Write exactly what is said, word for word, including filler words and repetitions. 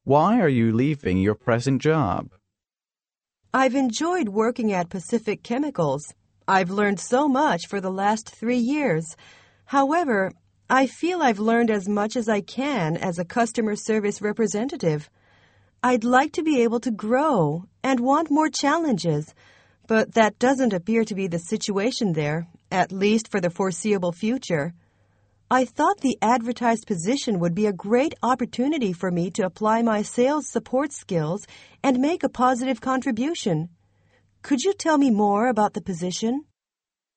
Why are you leaving your present job? I've enjoyed working at Pacific Chemicals. I've learned so much for the last three years. However, I feel I've learned as much as I can as a customer service representative. I'd like to be able to grow and want more challenges, but that doesn't appear to be the situation there, at least for the foreseeable future. I thought the advertised position would be a great opportunity for me to apply my sales support skills and make a positive contribution. Could you tell me more about the position?